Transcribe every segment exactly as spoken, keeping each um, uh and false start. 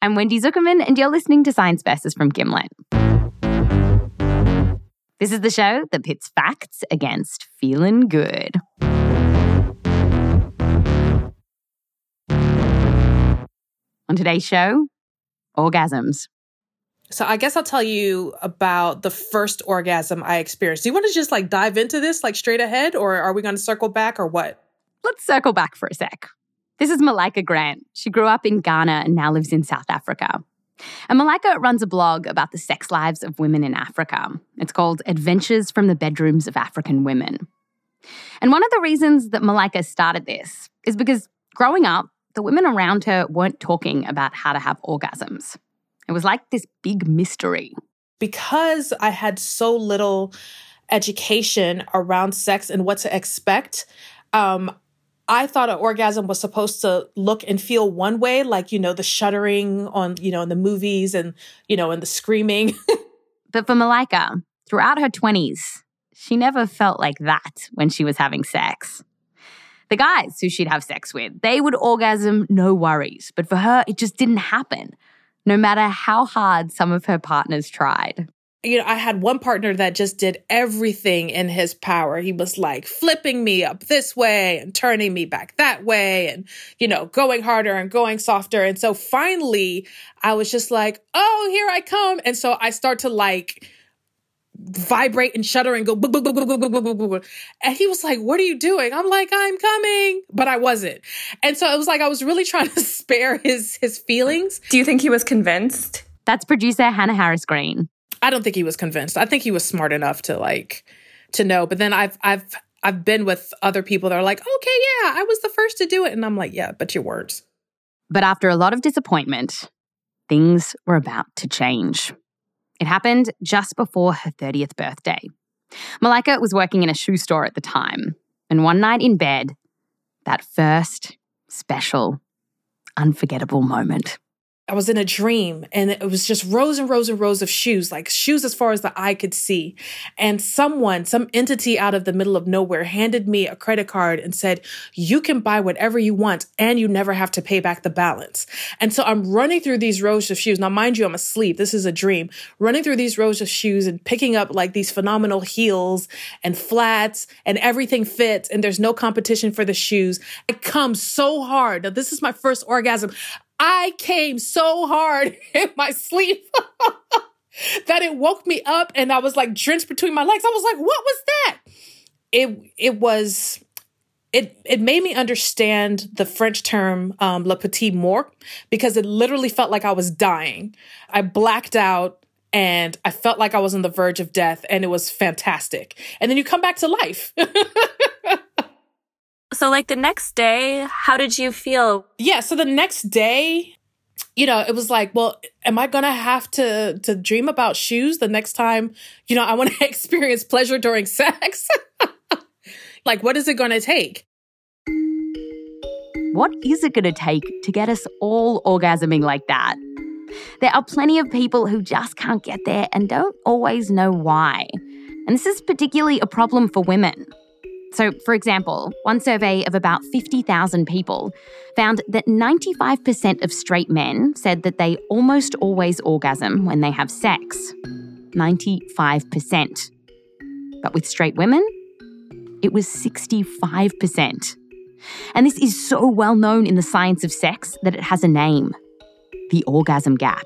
I'm Wendy Zuckerman, and you're listening to Science Versus from Gimlet. This is the show that pits facts against feeling good. On today's show, orgasms. So I guess I'll tell you about the first orgasm I experienced. Do you want to just like dive into this like straight ahead, or are we going to circle back or what? Let's circle back for a sec. This is Malika Grant. She grew up in Ghana and now lives in South Africa. And Malika runs a blog about the sex lives of women in Africa. It's called Adventures from the Bedrooms of African Women. And one of the reasons that Malika started this is because growing up, the women around her weren't talking about how to have orgasms. It was like this big mystery. Because I had so little education around sex and what to expect, um, I thought an orgasm was supposed to look and feel one way, like, you know, the shuddering on, you know, in the movies and, you know, and the screaming. But for Malika, throughout her twenties, she never felt like that when she was having sex. The guys who she'd have sex with, they would orgasm, no worries. But for her, it just didn't happen, no matter how hard some of her partners tried. You know, I had one partner that just did everything in his power. He was like flipping me up this way and turning me back that way and, you know, going harder and going softer. And so finally, I was just like, oh, here I come. And so I start to like vibrate and shudder and go, boo, boo, boo, boo, boo, boo, boo, boo. And he was like, what are you doing? I'm like, I'm coming. But I wasn't. And so it was like, I was really trying to spare his, his feelings. Do you think he was convinced? That's producer Hannah Harris Green. I don't think he was convinced. I think he was smart enough to like, to know. But then I've, I've, I've been with other people that are like, okay, yeah, I was the first to do it. And I'm like, yeah, but you weren't. But after a lot of disappointment, things were about to change. It happened just before her thirtieth birthday. Malika was working in a shoe store at the time, and one night in bed, that first special, unforgettable moment. I was in a dream and it was just rows and rows and rows of shoes, like shoes as far as the eye could see. And someone, some entity out of the middle of nowhere handed me a credit card and said, you can buy whatever you want and you never have to pay back the balance. And so I'm running through these rows of shoes. Now, mind you, I'm asleep. This is a dream. Running through these rows of shoes and picking up like these phenomenal heels and flats and everything fits and there's no competition for the shoes. I come so hard. Now, this is my first orgasm. I came so hard in my sleep that it woke me up and I was like drenched between my legs. I was like, what was that? It it was, it it made me understand the French term um, le petit mort, because it literally felt like I was dying. I blacked out and I felt like I was on the verge of death and it was fantastic. And then you come back to life. So like the next day, how did you feel? Yeah, so the next day, you know, it was like, well, am I going to have to to dream about shoes the next time, you know, I want to experience pleasure during sex? Like, what is it going to take? What is it going to take to get us all orgasming like that? There are plenty of people who just can't get there and don't always know why. And this is particularly a problem for women. So, for example, one survey of about fifty thousand people found that ninety-five percent of straight men said that they almost always orgasm when they have sex. ninety-five percent. But with straight women, it was sixty-five percent. And this is so well known in the science of sex that it has a name: the orgasm gap.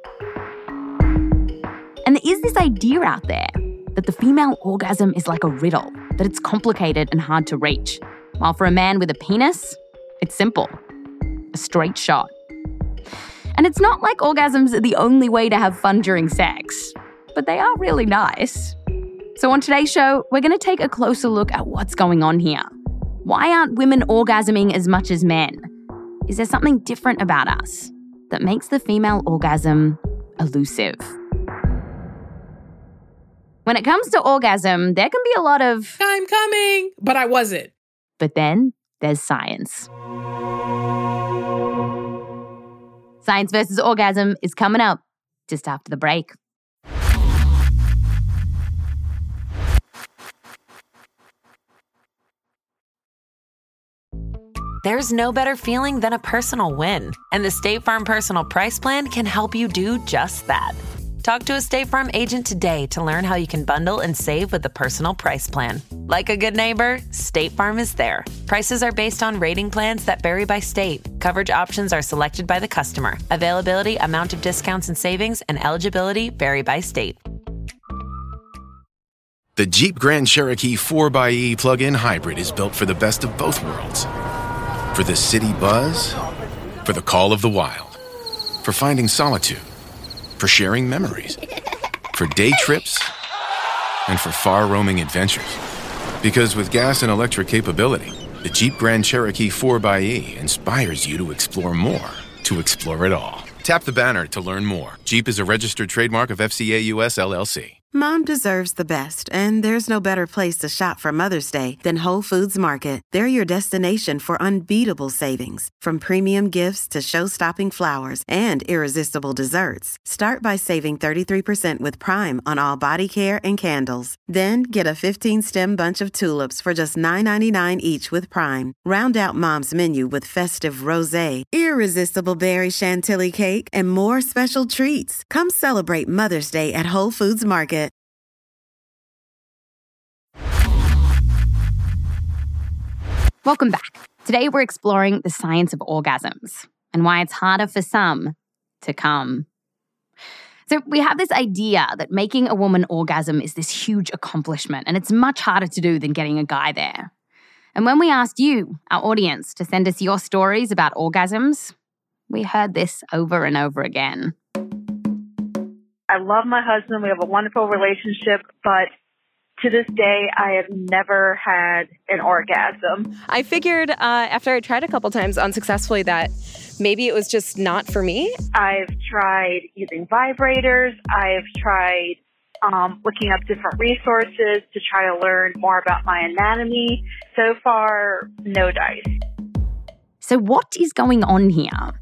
And there is this idea out there that the female orgasm is like a riddle, that it's complicated and hard to reach. While for a man with a penis, it's simple. A straight shot. And it's not like orgasms are the only way to have fun during sex, but they are really nice. So on today's show, we're going to take a closer look at what's going on here. Why aren't women orgasming as much as men? Is there something different about us that makes the female orgasm elusive? When it comes to orgasm, there can be a lot of, I'm coming, but I wasn't. But then there's science. Science versus Orgasm is coming up just after the break. There's no better feeling than a personal win, and the State Farm Personal Price Plan can help you do just that. Talk to a State Farm agent today to learn how you can bundle and save with the Personal Price Plan. Like a good neighbor, State Farm is there. Prices are based on rating plans that vary by state. Coverage options are selected by the customer. Availability, amount of discounts and savings, and eligibility vary by state. The Jeep Grand Cherokee four by E plug-in hybrid is built for the best of both worlds. For the city buzz, for the call of the wild, for finding solitude, for sharing memories, for day trips, and for far-roaming adventures. Because with gas and electric capability, the Jeep Grand Cherokee four by E inspires you to explore more, to explore it all. Tap the banner to learn more. Jeep is a registered trademark of F C A U S L L C. Mom deserves the best, and there's no better place to shop for Mother's Day than Whole Foods Market. They're your destination for unbeatable savings, from premium gifts to show-stopping flowers and irresistible desserts. Start by saving thirty-three percent with Prime on all body care and candles. Then get a fifteen-stem bunch of tulips for just nine ninety-nine each with Prime. Round out Mom's menu with festive rosé, irresistible berry chantilly cake, and more special treats. Come celebrate Mother's Day at Whole Foods Market. Welcome back. Today we're exploring the science of orgasms and why it's harder for some to come. So we have this idea that making a woman orgasm is this huge accomplishment, and it's much harder to do than getting a guy there. And when we asked you, our audience, to send us your stories about orgasms, we heard this over and over again. I love my husband. We have a wonderful relationship, but to this day, I have never had an orgasm. I figured uh, after I tried a couple times unsuccessfully that maybe it was just not for me. I've tried using vibrators. I've tried um, looking up different resources to try to learn more about my anatomy. So far, no dice. So what is going on here?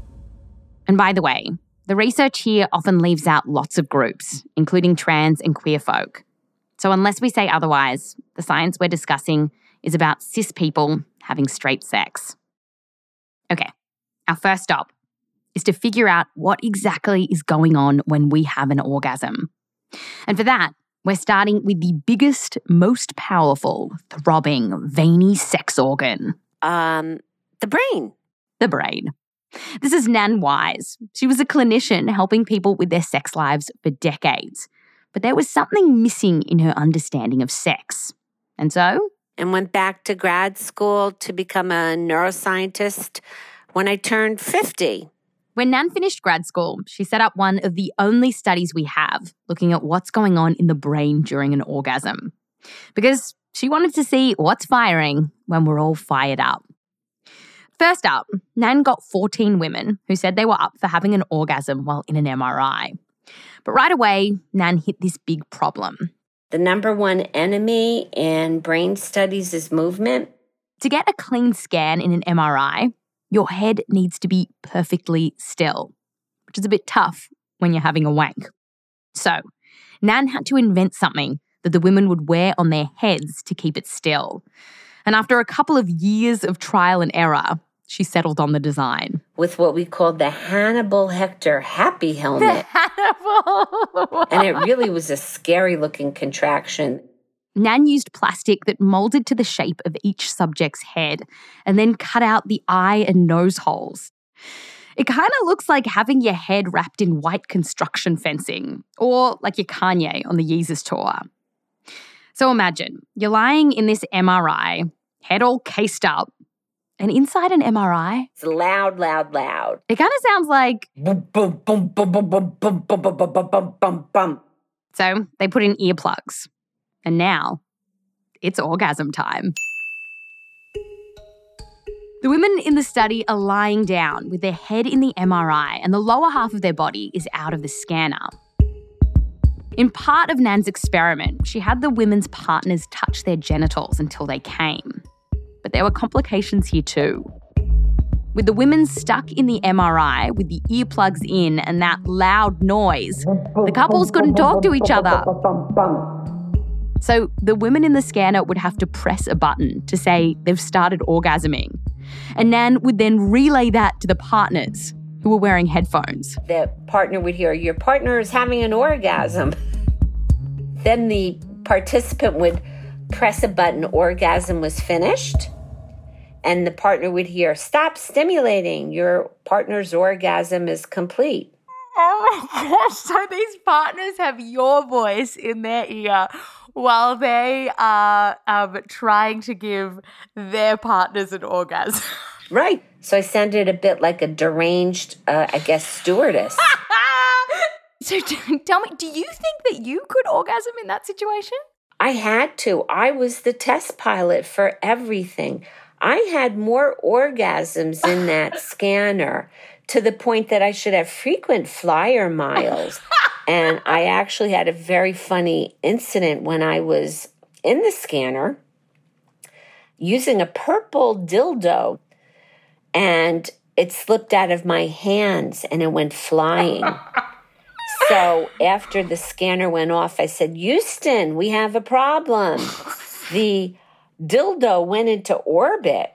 And by the way, the research here often leaves out lots of groups, including trans and queer folk. So unless we say otherwise, the science we're discussing is about cis people having straight sex. Okay, our first stop is to figure out what exactly is going on when we have an orgasm. And for that, we're starting with the biggest, most powerful, throbbing, veiny sex organ. Um, the brain. The brain. This is Nan Wise. She was a clinician helping people with their sex lives for decades. But there was something missing in her understanding of sex. And so? And went back to grad school to become a neuroscientist when I turned fifty. When Nan finished grad school, she set up one of the only studies we have looking at what's going on in the brain during an orgasm. Because she wanted to see what's firing when we're all fired up. First up, Nan got fourteen women who said they were up for having an orgasm while in an M R I. But right away, Nan hit this big problem. The number one enemy in brain studies is movement. To get a clean scan in an M R I, your head needs to be perfectly still, which is a bit tough when you're having a wank. So, Nan had to invent something that the women would wear on their heads to keep it still. And after a couple of years of trial and error, she settled on the design. With what we called the Hannibal Lecter happy helmet. The Hannibal! And it really was a scary-looking contraction. Nan used plastic that molded to the shape of each subject's head and then cut out the eye and nose holes. It kind of looks like having your head wrapped in white construction fencing, or like your Kanye on the Yeezus tour. So imagine, you're lying in this M R I, head all cased up, and inside an M R I... It's loud, loud, loud. It kind of sounds like... Boom, boom, boom, boom, boom, boom, boom, boom, boom, boom, boom, boom, boom. So they put in earplugs. And now, it's orgasm time. The women in the study are lying down with their head in the M R I and the lower half of their body is out of the scanner. In part of Nan's experiment, she had the women's partners touch their genitals until they came. But there were complications here too. With the women stuck in the M R I with the earplugs in and that loud noise, the couples couldn't talk to each other. So the women in the scanner would have to press a button to say they've started orgasming. And Nan would then relay that to the partners who were wearing headphones. The partner would hear, your partner is having an orgasm. Then the participant would press a button, orgasm was finished. And the partner would hear, stop stimulating, your partner's orgasm is complete. Oh my gosh, so these partners have your voice in their ear while they are um, trying to give their partners an orgasm. Right. So I sounded a bit like a deranged, uh, I guess, stewardess. So tell me, do you think that you could orgasm in that situation? I had to. I was the test pilot for everything. I had more orgasms in that scanner to the point that I should have frequent flyer miles. And I actually had a very funny incident when I was in the scanner using a purple dildo, and it slipped out of my hands and it went flying. So after the scanner went off, I said, Houston, we have a problem. The dildo went into orbit.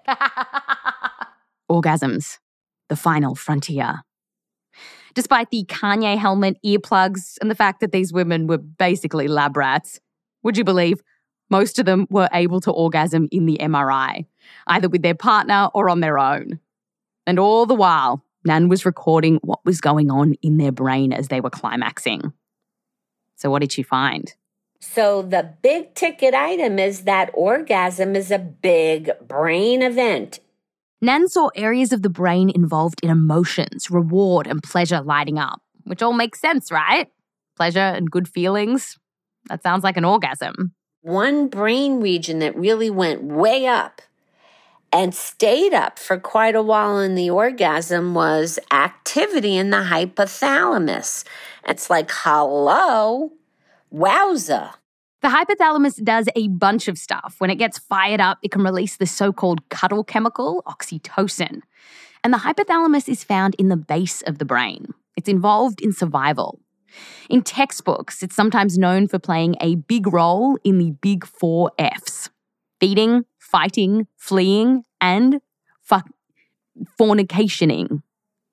Orgasms, the final frontier. Despite the Kanye helmet, earplugs, and the fact that these women were basically lab rats, would you believe most of them were able to orgasm in the M R I, either with their partner or on their own. And all the while, Nan was recording what was going on in their brain as they were climaxing. So what did she find? So the big ticket item is that orgasm is a big brain event. Nan saw areas of the brain involved in emotions, reward, and pleasure lighting up, which all makes sense, right? Pleasure and good feelings. That sounds like an orgasm. One brain region that really went way up and stayed up for quite a while in the orgasm was activity in the hypothalamus. It's like, hello, wowza. The hypothalamus does a bunch of stuff. When it gets fired up, it can release the so-called cuddle chemical, oxytocin. And the hypothalamus is found in the base of the brain. It's involved in survival. In textbooks, it's sometimes known for playing a big role in the big four Fs: feeding, fighting, fleeing, and fuck, fornicationing.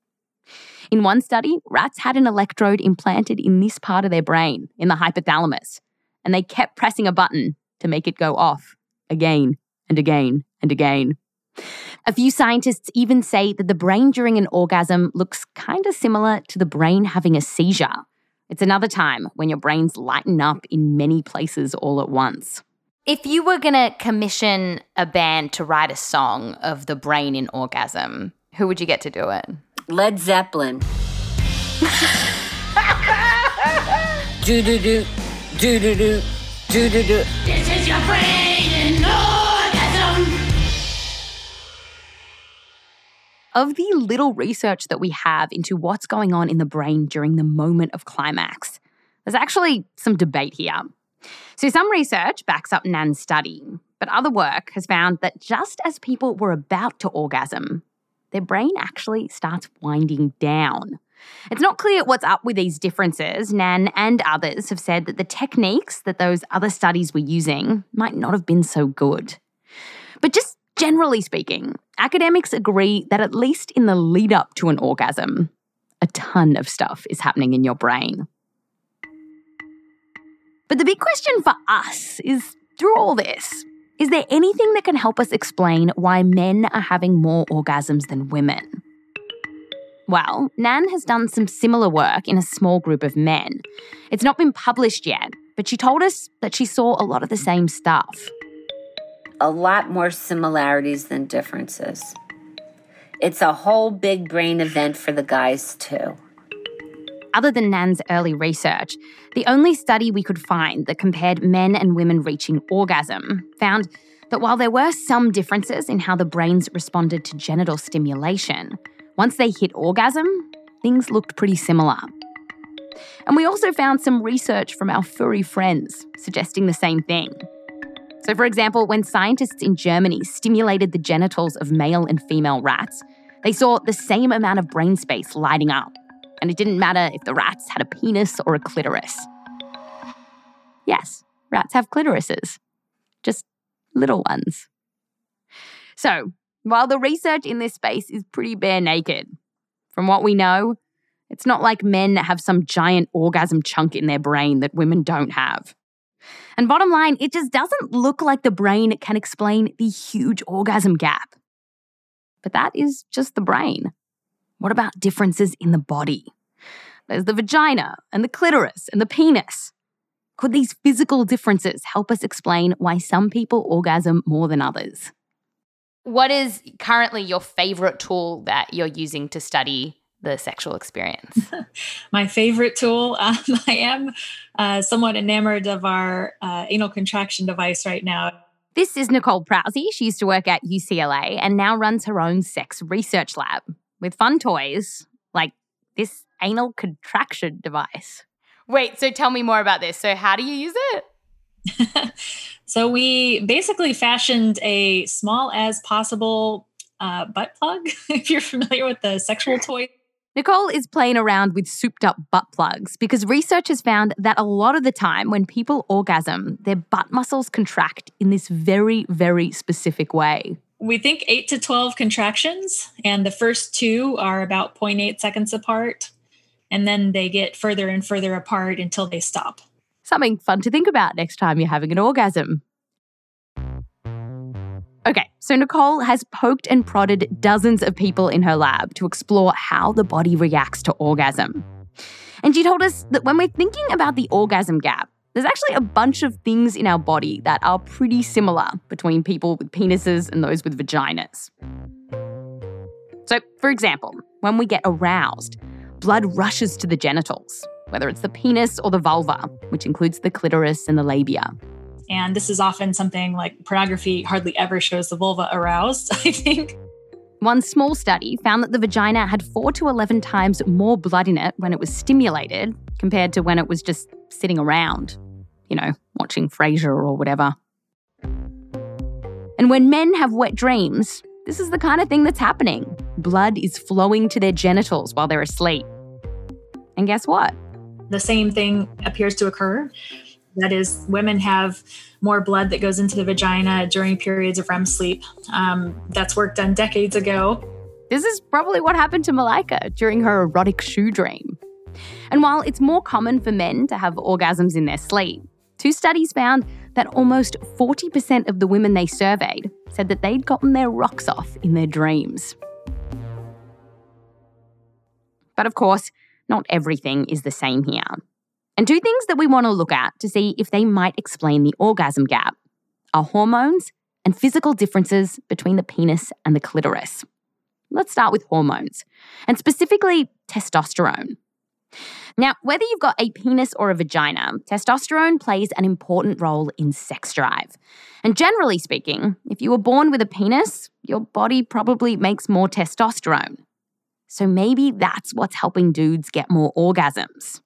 In one study, rats had an electrode implanted in this part of their brain, in the hypothalamus, and they kept pressing a button to make it go off again and again and again. A few scientists even say that the brain during an orgasm looks kind of similar to the brain having a seizure. It's another time when your brains lighten up in many places all at once. If you were going to commission a band to write a song of the brain in orgasm, who would you get to do it? Led Zeppelin. Do-do-do, do-do-do, do-do-do. This is your brain in orgasm. Of the little research that we have into what's going on in the brain during the moment of climax, there's actually some debate here. So some research backs up Nan's study, but other work has found that just as people were about to orgasm, their brain actually starts winding down. It's not clear what's up with these differences. Nan and others have said that the techniques that those other studies were using might not have been so good. But just generally speaking, academics agree that at least in the lead up to an orgasm, a ton of stuff is happening in your brain. But the big question for us is, through all this, is there anything that can help us explain why men are having more orgasms than women? Well, Nan has done some similar work in a small group of men. It's not been published yet, but she told us that she saw a lot of the same stuff. A lot more similarities than differences. It's a whole big brain event for the guys, too. Other than Nan's early research, the only study we could find that compared men and women reaching orgasm found that while there were some differences in how the brains responded to genital stimulation, once they hit orgasm, things looked pretty similar. And we also found some research from our furry friends suggesting the same thing. So, for example, when scientists in Germany stimulated the genitals of male and female rats, they saw the same amount of brain space lighting up. And it didn't matter if the rats had a penis or a clitoris. Yes, rats have clitorises. Just little ones. So, While the research in this space is pretty bare naked, from what we know, it's not like men have some giant orgasm chunk in their brain that women don't have. And bottom line, it just doesn't look like the brain can explain the huge orgasm gap. But that is just the brain. What about differences in the body? There's the vagina and the clitoris and the penis. Could these physical differences help us explain why some people orgasm more than others? What is currently your favorite tool that you're using to study the sexual experience? My favorite tool, um, I am uh, somewhat enamored of our uh, anal contraction device right now. This is Nicole Prousey. She used to work at U C L A and now runs her own sex research lab with fun toys like this anal contraction device. Wait, so tell me more about this. So how do you use it? So we basically fashioned a small as possible uh, butt plug, if you're familiar with the sexual toy. Nicole is playing around with souped-up butt plugs because research has found that a lot of the time when people orgasm, their butt muscles contract in this very, very specific way. We think eight to twelve contractions, and the first two are about zero point eight seconds apart, and then they get further and further apart until they stop. Something fun to think about next time you're having an orgasm. Okay, so Nicole has poked and prodded dozens of people in her lab to explore how the body reacts to orgasm. And she told us that when we're thinking about the orgasm gap, there's actually a bunch of things in our body that are pretty similar between people with penises and those with vaginas. So, for example, when we get aroused, blood rushes to the genitals, whether it's the penis or the vulva, which includes the clitoris and the labia. And this is often something like pornography hardly ever shows the vulva aroused, I think. One small study found that the vagina had four to eleven times more blood in it when it was stimulated compared to when it was just sitting around, you know, watching Frasier or whatever. And when men have wet dreams, this is the kind of thing that's happening. Blood is flowing to their genitals while they're asleep. And guess what? The same thing appears to occur. That is, women have more blood that goes into the vagina during periods of R E M sleep. Um, that's work done decades ago. This is probably what happened to Malaika during her erotic shoe dream. And while it's more common for men to have orgasms in their sleep, two studies found that almost forty percent of the women they surveyed said that they'd gotten their rocks off in their dreams. But of course, not everything is the same here. And two things that we want to look at to see if they might explain the orgasm gap are hormones and physical differences between the penis and the clitoris. Let's start with hormones, and specifically testosterone. Now, whether you've got a penis or a vagina, testosterone plays an important role in sex drive. And generally speaking, if you were born with a penis, your body probably makes more testosterone. So maybe that's what's helping dudes get more orgasms.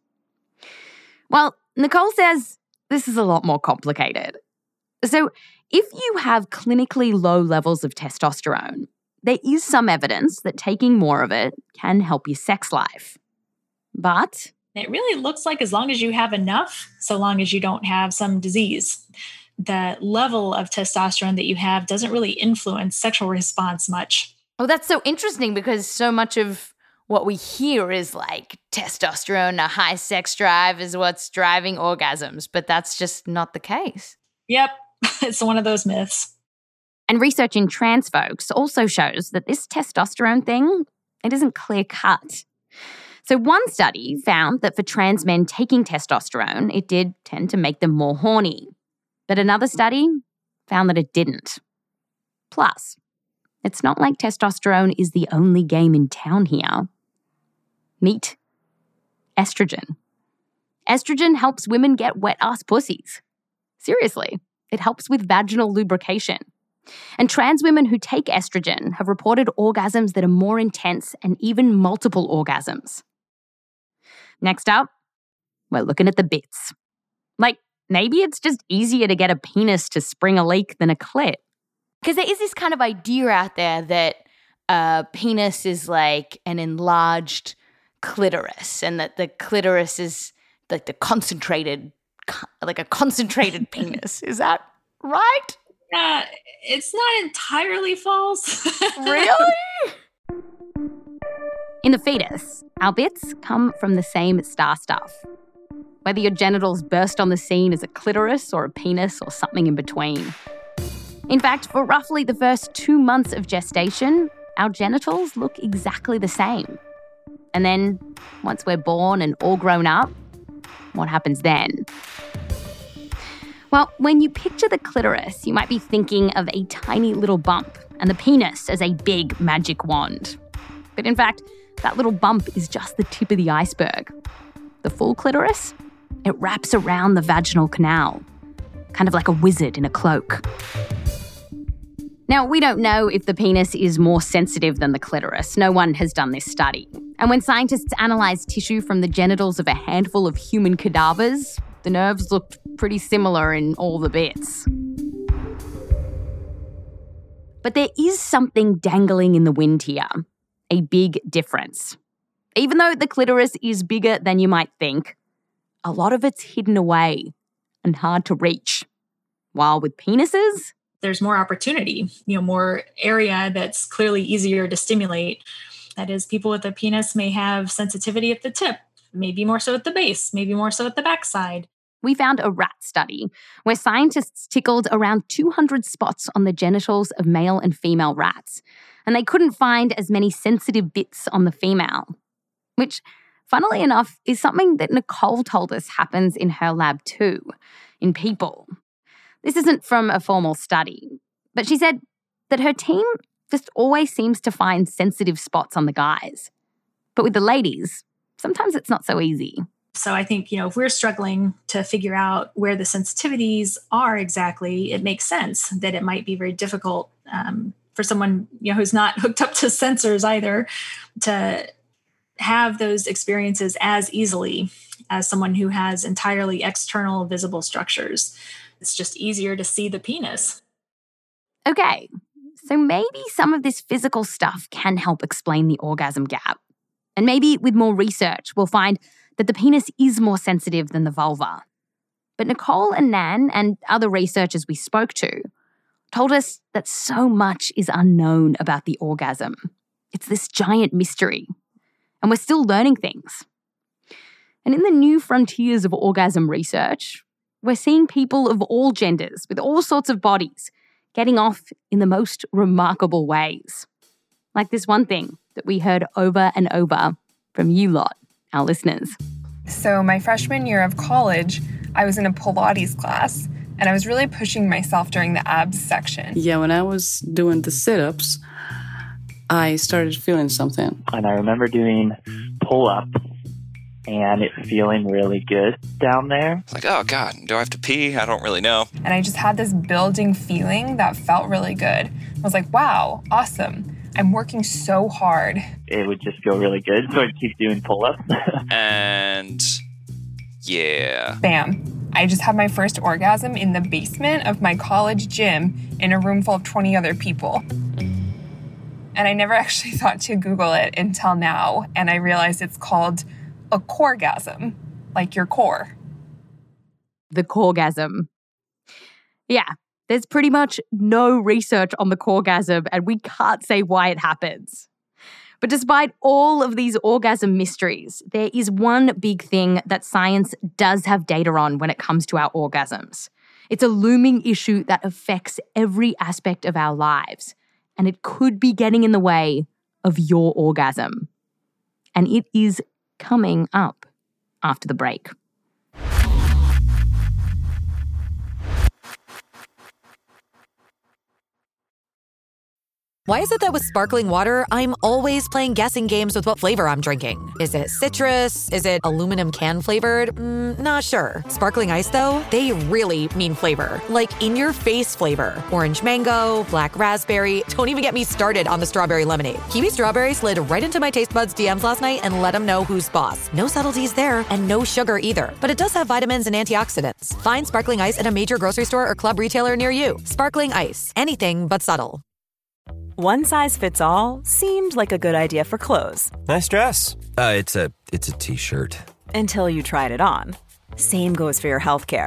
Well, Nicole says this is a lot more complicated. So if you have clinically low levels of testosterone, there is some evidence that taking more of it can help your sex life. But it really looks like as long as you have enough, so long as you don't have some disease, the level of testosterone that you have doesn't really influence sexual response much. Oh, that's so interesting because so much of what we hear is like testosterone, a high sex drive is what's driving orgasms, but that's just not the case. Yep, it's one of those myths. And research in trans folks also shows that this testosterone thing, it isn't clear cut. So one study found that for trans men taking testosterone, it did tend to make them more horny. But another study found that it didn't. Plus, it's not like testosterone is the only game in town here. Meet estrogen. Estrogen helps women get wet-ass pussies. Seriously, it helps with vaginal lubrication. And trans women who take estrogen have reported orgasms that are more intense and even multiple orgasms. Next up, we're looking at the bits. Like, maybe it's just easier to get a penis to spring a leak than a clit. Because there is this kind of idea out there that a penis is like an enlarged clitoris and that the clitoris is like the concentrated, like a concentrated penis. Is that right? Yeah, it's not entirely false. Really? In the fetus, our bits come from the same star stuff. Whether your genitals burst on the scene as a clitoris or a penis or something in between. In fact, for roughly the first two months of gestation, our genitals look exactly the same. And then, once we're born and all grown up, what happens then? Well, when you picture the clitoris, you might be thinking of a tiny little bump and the penis as a big magic wand. But in fact, that little bump is just the tip of the iceberg. The full clitoris, it wraps around the vaginal canal, kind of like a wizard in a cloak. Now, we don't know if the penis is more sensitive than the clitoris. No one has done this study. And when scientists analysed tissue from the genitals of a handful of human cadavers, the nerves looked pretty similar in all the bits. But there is something dangling in the wind here, a big difference. Even though the clitoris is bigger than you might think, a lot of it's hidden away and hard to reach. While with penises, there's more opportunity, you know, more area that's clearly easier to stimulate. That is, people with a penis may have sensitivity at the tip, maybe more so at the base, maybe more so at the backside. We found a rat study where scientists tickled around two hundred spots on the genitals of male and female rats, and they couldn't find as many sensitive bits on the female, which, funnily enough, is something that Nicole told us happens in her lab too, in people. This isn't from a formal study, but she said that her team just always seems to find sensitive spots on the guys. But with the ladies, sometimes it's not so easy. So I think, you know, if we're struggling to figure out where the sensitivities are exactly, it makes sense that it might be very difficult um, for someone, you know, who's not hooked up to sensors either to have those experiences as easily as someone who has entirely external visible structures. It's just easier to see the penis. Okay, so maybe some of this physical stuff can help explain the orgasm gap. And maybe with more research, we'll find that the penis is more sensitive than the vulva. But Nicole and Nan and other researchers we spoke to told us that so much is unknown about the orgasm. It's this giant mystery, and we're still learning things. And in the new frontiers of orgasm research, we're seeing people of all genders with all sorts of bodies getting off in the most remarkable ways. Like this one thing that we heard over and over from you lot, our listeners. So my freshman year of college, I was in a Pilates class, and I was really pushing myself during the abs section. Yeah, when I was doing the sit-ups, I started feeling something. And I remember doing pull-ups and it feeling really good down there. Like, oh God, do I have to pee? I don't really know. And I just had this building feeling that felt really good. I was like, wow, awesome. I'm working so hard. It would just feel really good, so I'd keep doing pull-ups. And yeah. Bam. I just had my first orgasm in the basement of my college gym in a room full of twenty other people. And I never actually thought to Google it until now, and I realized it's called a coregasm, like your core. The coregasm. Yeah, there's pretty much no research on the coregasm, and we can't say why it happens. But despite all of these orgasm mysteries, there is one big thing that science does have data on when it comes to our orgasms. It's a looming issue that affects every aspect of our lives, and it could be getting in the way of your orgasm. And it is coming up after the break. Why is it that with sparkling water, I'm always playing guessing games with what flavor I'm drinking? Is it citrus? Is it aluminum can flavored? Mm, not sure. Sparkling ice, though, they really mean flavor. Like in-your-face flavor. Orange mango, black raspberry. Don't even get me started on the strawberry lemonade. Kiwi Strawberry slid right into my taste buds D Ms last night and let them know who's boss. No subtleties there, and no sugar either. But it does have vitamins and antioxidants. Find sparkling ice at a major grocery store or club retailer near you. Sparkling ice. Anything but subtle. One size fits all seemed like a good idea for clothes. Nice dress. Uh, it's a it's a t-shirt. Until you tried it on. Same goes for your healthcare.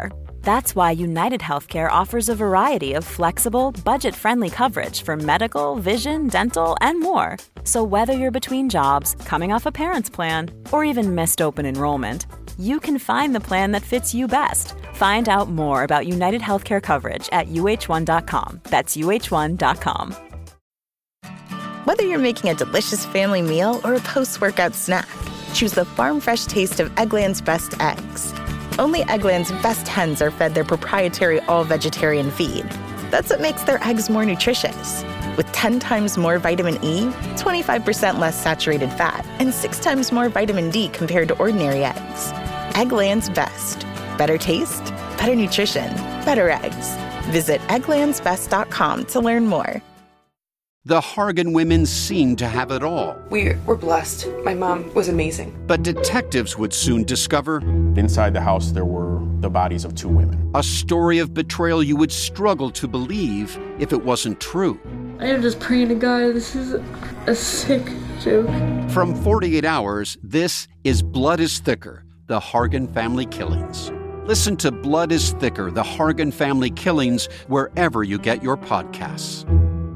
That's why United Healthcare offers a variety of flexible, budget-friendly coverage for medical, vision, dental, and more. So whether you're between jobs, coming off a parent's plan, or even missed open enrollment, you can find the plan that fits you best. Find out more about United Healthcare coverage at U H one dot com. That's U H one dot com. Whether you're making a delicious family meal or a post-workout snack, choose the farm fresh taste of Eggland's best eggs. Only Eggland's best hens are fed their proprietary all-vegetarian feed. That's what makes their eggs more nutritious. With ten times more vitamin E, twenty-five percent less saturated fat, and six times more vitamin D compared to ordinary eggs. Eggland's best. Better taste, better nutrition, better eggs. Visit egglands best dot com to learn more. The Hargan women seemed to have it all. We were blessed. My mom was amazing. But detectives would soon discover... Inside the house, there were the bodies of two women. A story of betrayal you would struggle to believe if it wasn't true. I am just praying to God, this is a sick joke. From forty-eight hours, this is Blood is Thicker, the Hargan Family Killings. Listen to Blood is Thicker, the Hargan Family Killings, wherever you get your podcasts.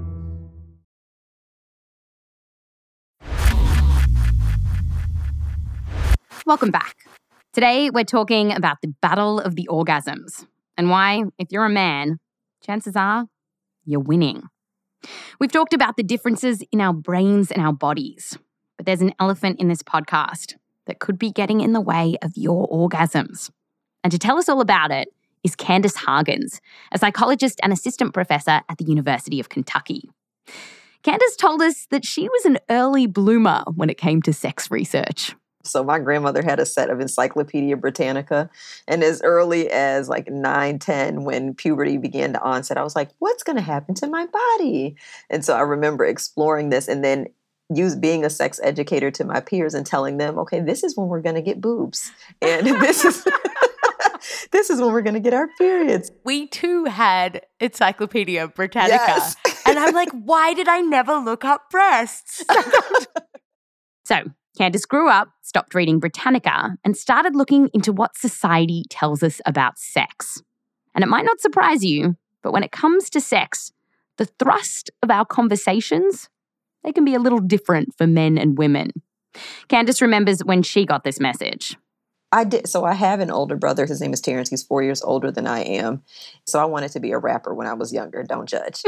Welcome back. Today, we're talking about the battle of the orgasms and why, if you're a man, chances are you're winning. We've talked about the differences in our brains and our bodies, but there's an elephant in this podcast that could be getting in the way of your orgasms. And to tell us all about it is Candice Hargens, a psychologist and assistant professor at the University of Kentucky. Candice told us that she was an early bloomer when it came to sex research. So my grandmother had a set of Encyclopedia Britannica, and as early as like nine, ten, when puberty began to onset, I was like, what's going to happen to my body? And so I remember exploring this and then use being a sex educator to my peers and telling them, okay, this is when we're going to get boobs. And this is this is when we're going to get our periods. We too had Encyclopedia Britannica. Yes. And I'm like, why did I never look up breasts? So Candice grew up, stopped reading Britannica, and started looking into what society tells us about sex. And it might not surprise you, but when it comes to sex, the thrust of our conversations, they can be a little different for men and women. Candice remembers when she got this message. I did. So I have an older brother. His name is Terrence. He's four years older than I am. So I wanted to be a rapper when I was younger. Don't judge.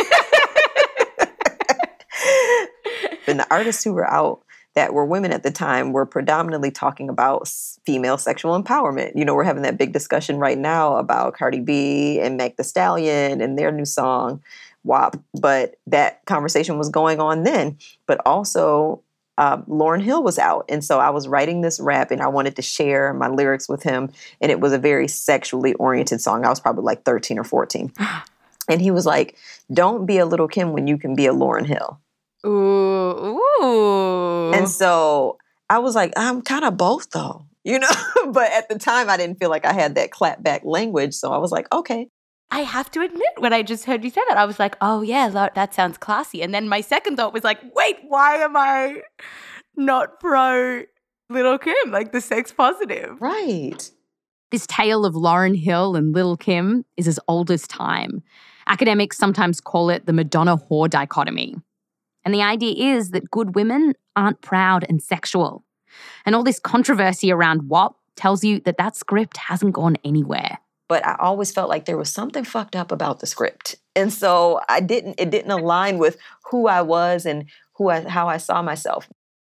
And the artists who were out that were women at the time were predominantly talking about female sexual empowerment. You know, we're having that big discussion right now about Cardi B and Meg Thee Stallion and their new song, W A P. But that conversation was going on then. But also, uh, Lauryn Hill was out. And so I was writing this rap and I wanted to share my lyrics with him. And it was a very sexually oriented song. I was probably like thirteen or fourteen. And he was like, don't be a Little Kim when you can be a Lauryn Hill. Ooh, ooh. And so I was like, I'm kind of both though, you know, but at the time I didn't feel like I had that clap back language. So I was like, okay. I have to admit, when I just heard you say that, I was like, oh yeah, that sounds classy. And then my second thought was like, wait, why am I not pro Little Kim, like the sex positive? Right. This tale of Lauryn Hill and Little Kim is as old as time. Academics sometimes call it the Madonna-whore dichotomy. And the idea is that good women aren't proud and sexual. And all this controversy around W A P tells you that that script hasn't gone anywhere. But I always felt like there was something fucked up about the script. And so I didn't, it didn't align with who I was and who I, how I saw myself.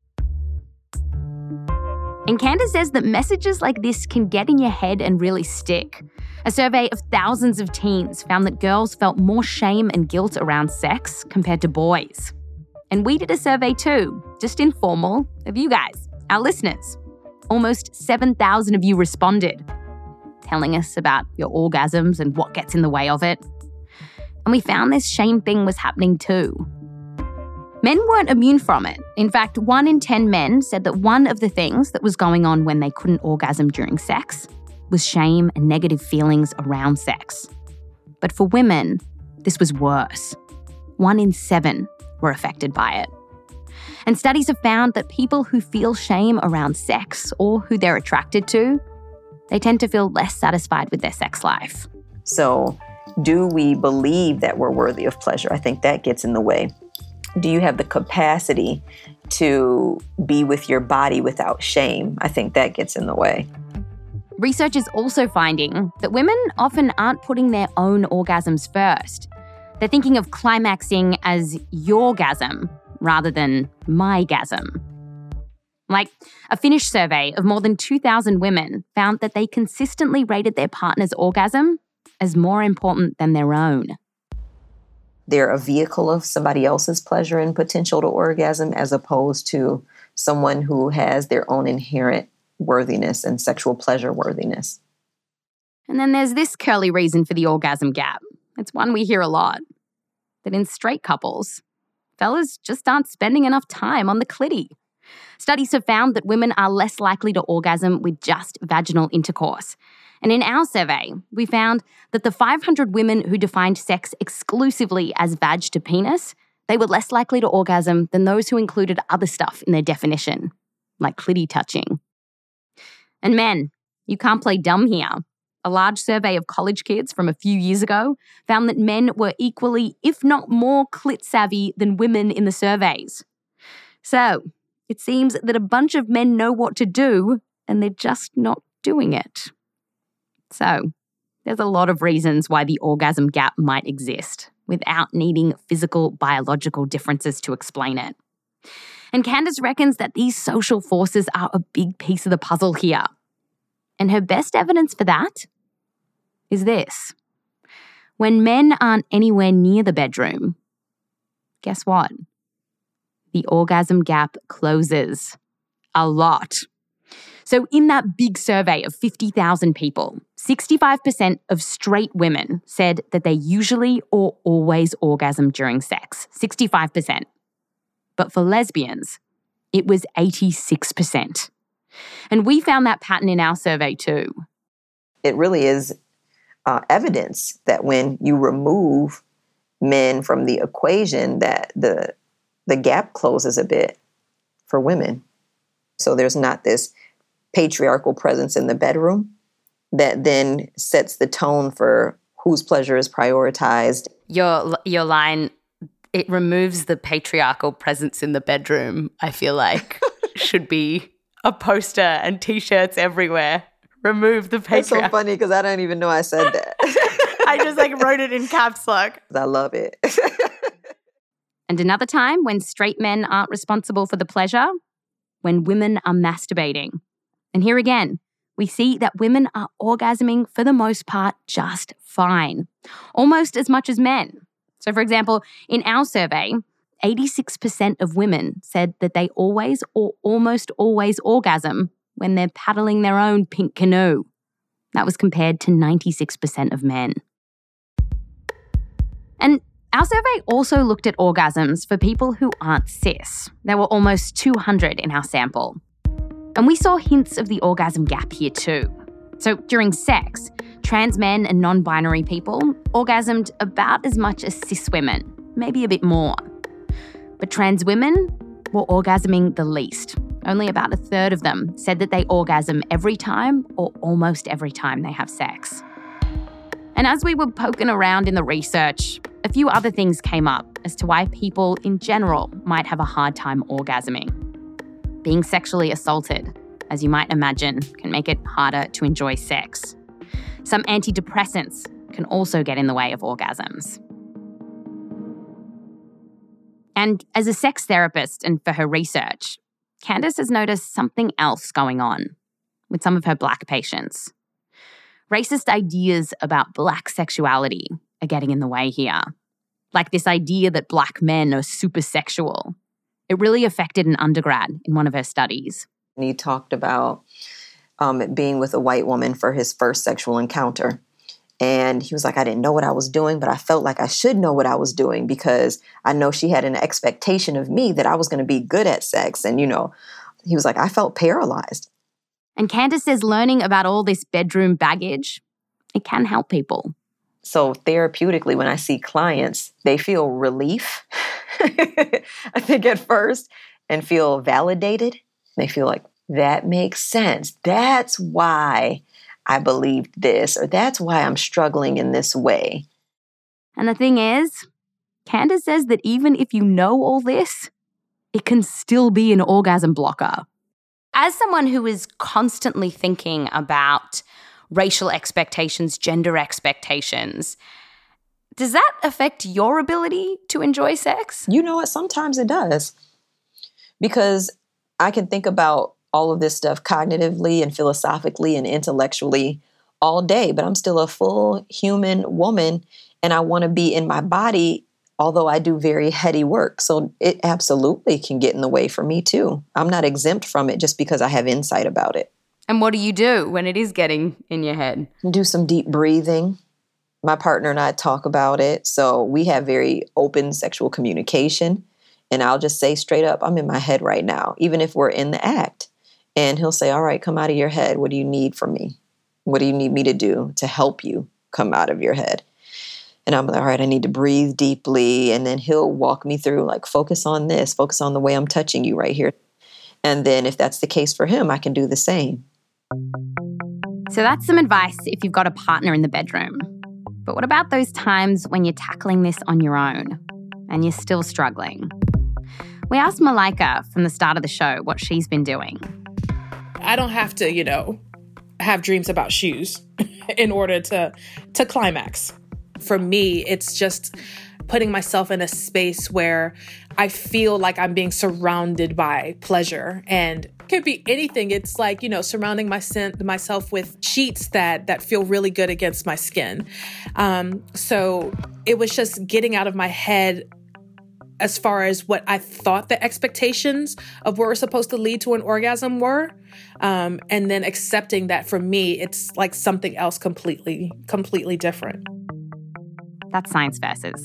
And Candice says that messages like this can get in your head and really stick. A survey of thousands of teens found that girls felt more shame and guilt around sex compared to boys. And we did a survey too, just informal, of you guys, our listeners. Almost seven thousand of you responded, telling us about your orgasms and what gets in the way of it. And we found this shame thing was happening too. Men weren't immune from it. In fact, one in ten men said that one of the things that was going on when they couldn't orgasm during sex was shame and negative feelings around sex. But for women, this was worse. One in seven were affected by it. And studies have found that people who feel shame around sex or who they're attracted to, they tend to feel less satisfied with their sex life. So, do we believe that we're worthy of pleasure? I think that gets in the way. Do you have the capacity to be with your body without shame? I think that gets in the way. Research is also finding that women often aren't putting their own orgasms first. They're thinking of climaxing as yourgasm rather than mygasm. Like, a Finnish survey of more than two thousand women found that they consistently rated their partner's orgasm as more important than their own. They're a vehicle of somebody else's pleasure and potential to orgasm, as opposed to someone who has their own inherent worthiness and sexual pleasure worthiness. And then there's this curly reason for the orgasm gap. It's one we hear a lot. That in straight couples, fellas just aren't spending enough time on the clitty. Studies have found that women are less likely to orgasm with just vaginal intercourse. And in our survey, we found that the five hundred women who defined sex exclusively as vag to penis, they were less likely to orgasm than those who included other stuff in their definition, like clitty touching. And men, you can't play dumb here. A large survey of college kids from a few years ago found that men were equally, if not more, clit savvy than women in the surveys. So, it seems that a bunch of men know what to do, and they're just not doing it. So, there's a lot of reasons why the orgasm gap might exist without needing physical, biological differences to explain it. And Candace reckons that these social forces are a big piece of the puzzle here. And her best evidence for that is this. When men aren't anywhere near the bedroom, guess what? The orgasm gap closes. A lot. So in that big survey of fifty thousand people, sixty-five percent of straight women said that they usually or always orgasm during sex. sixty-five percent. But for lesbians, it was eighty-six percent. And we found that pattern in our survey too. It really is uh, evidence that when you remove men from the equation, that the the gap closes a bit for women. So there's not this patriarchal presence in the bedroom that then sets the tone for whose pleasure is prioritized. Your your line, it removes the patriarchal presence in the bedroom, I feel like, should be a poster and T-shirts everywhere. Remove the patriarchal. That's so funny because I don't even know I said that. I just like wrote it in caps lock. I love it. And another time when straight men aren't responsible for the pleasure, when women are masturbating. And here again, we see that women are orgasming for the most part just fine, almost as much as men. So for example, in our survey, eighty-six percent of women said that they always or almost always orgasm when they're paddling their own pink canoe. That was compared to ninety-six percent of men. And our survey also looked at orgasms for people who aren't cis. There were almost two hundred in our sample. And we saw hints of the orgasm gap here too. So during sex, trans men and non-binary people orgasmed about as much as cis women, maybe a bit more. But trans women were orgasming the least. Only about a third of them said that they orgasm every time or almost every time they have sex. And as we were poking around in the research, a few other things came up as to why people in general might have a hard time orgasming. Being sexually assaulted, as you might imagine, can make it harder to enjoy sex. Some antidepressants can also get in the way of orgasms. And as a sex therapist and for her research, Candace has noticed something else going on with some of her Black patients. Racist ideas about Black sexuality are getting in the way here. Like this idea that Black men are super sexual. It really affected an undergrad in one of her studies. And he talked about um, being with a white woman for his first sexual encounter. And he was like, I didn't know what I was doing, but I felt like I should know what I was doing because I know she had an expectation of me that I was going to be good at sex. And, you know, he was like, I felt paralyzed. And Candace says learning about all this bedroom baggage, it can help people. So therapeutically, when I see clients, they feel relief, I think at first, and feel validated. They feel like, that makes sense. That's why I believed this, or that's why I'm struggling in this way. And the thing is, Candace says that even if you know all this, it can still be an orgasm blocker. As someone who is constantly thinking about racial expectations, gender expectations, does that affect your ability to enjoy sex? You know what? Sometimes it does. Because I can think about all of this stuff cognitively and philosophically and intellectually all day, but I'm still a full human woman and I want to be in my body, although I do very heady work. So it absolutely can get in the way for me too. I'm not exempt from it just because I have insight about it. And what do you do when it is getting in your head? Do some deep breathing. My partner and I talk about it. So we have very open sexual communication. And I'll just say straight up, I'm in my head right now, even if we're in the act. And he'll say, all right, come out of your head. What do you need from me? What do you need me to do to help you come out of your head? And I'm like, all right, I need to breathe deeply. And then he'll walk me through, like, focus on this, focus on the way I'm touching you right here. And then if that's the case for him, I can do the same. So that's some advice if you've got a partner in the bedroom. But what about those times when you're tackling this on your own and you're still struggling? We asked Malaika from the start of the show what she's been doing. I don't have to, you know, have dreams about shoes in order to to climax. For me, it's just putting myself in a space where I feel like I'm being surrounded by pleasure. And it could be anything. It's like, you know, surrounding my sen- myself with sheets that that feel really good against my skin. Um, so it was just getting out of my head as far as what I thought the expectations of what were supposed to lead to an orgasm were. Um, and then accepting that for me, it's like something else completely, completely different. That's Science Versus.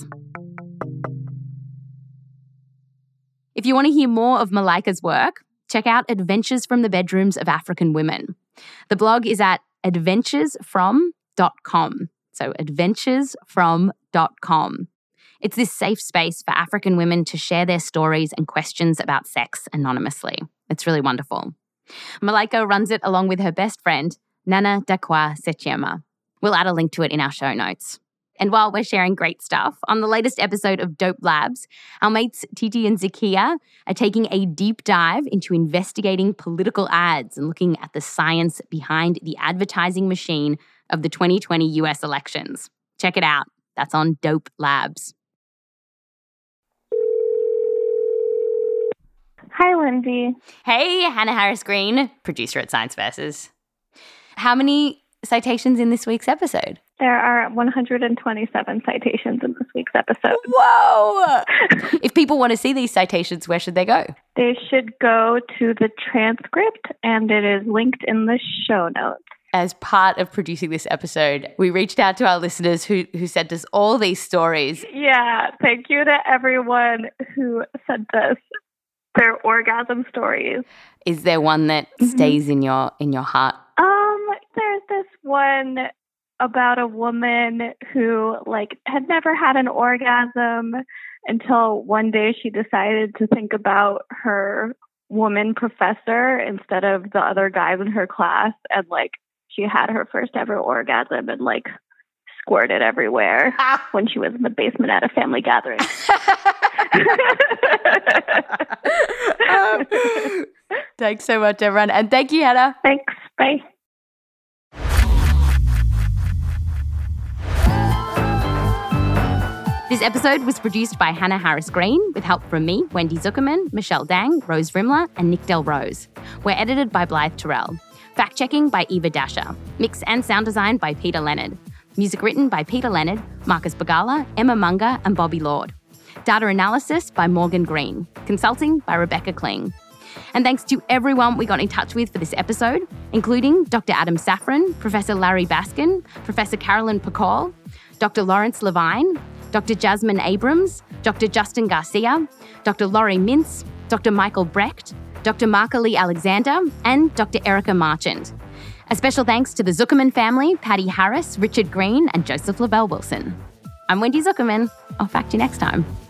If you want to hear more of Malaika's work, check out Adventures from the Bedrooms of African Women. The blog is at adventures from dot com. So adventures from dot com. It's this safe space for African women to share their stories and questions about sex anonymously. It's really wonderful. Malaika runs it along with her best friend, Nana Dakwa Sechiema. We'll add a link to it in our show notes. And while we're sharing great stuff, on the latest episode of Dope Labs, our mates Titi and Zakia are taking a deep dive into investigating political ads and looking at the science behind the advertising machine of the twenty twenty U S elections. Check it out. That's on Dope Labs. Hi, Lindsay. Hey, Hannah Harris Green, producer at Science Versus. How many citations in this week's episode? There are one hundred twenty-seven citations in this week's episode. Whoa! If people want to see these citations, where should they go? They should go to the transcript, and it is linked in the show notes. As part of producing this episode, we reached out to our listeners who, who sent us all these stories. Yeah, thank you to everyone who sent us their orgasm stories. Is there one that mm-hmm. stays in your in your heart? Um, there's this one about a woman who like had never had an orgasm until one day she decided to think about her woman professor instead of the other guys in her class, and like she had her first ever orgasm and like squirted everywhere when she was in the basement at a family gathering. um, thanks so much, everyone. And thank you, Hannah. Thanks. Bye. This episode was produced by Hannah Harris Green with help from me, Wendy Zuckerman, Michelle Dang, Rose Rimler, and Nick Del Rose. We're edited by Blythe Terrell. Fact-checking by Eva Dasher. Mix and sound design by Peter Leonard. Music written by Peter Leonard, Marcus Bagala, Emma Munger, and Bobby Lord. Data analysis by Morgan Green. Consulting by Rebecca Kling. And thanks to everyone we got in touch with for this episode, including Doctor Adam Safran, Professor Larry Baskin, Professor Carolyn Pacol, Doctor Lawrence Levine, Doctor Jasmine Abrams, Doctor Justin Garcia, Doctor Laurie Mintz, Doctor Michael Brecht, Doctor Marka Lee Alexander, and Doctor Erica Marchand. A special thanks to the Zuckerman family, Patty Harris, Richard Green, and Joseph Lavelle Wilson. I'm Wendy Zuckerman. I'll fact you next time.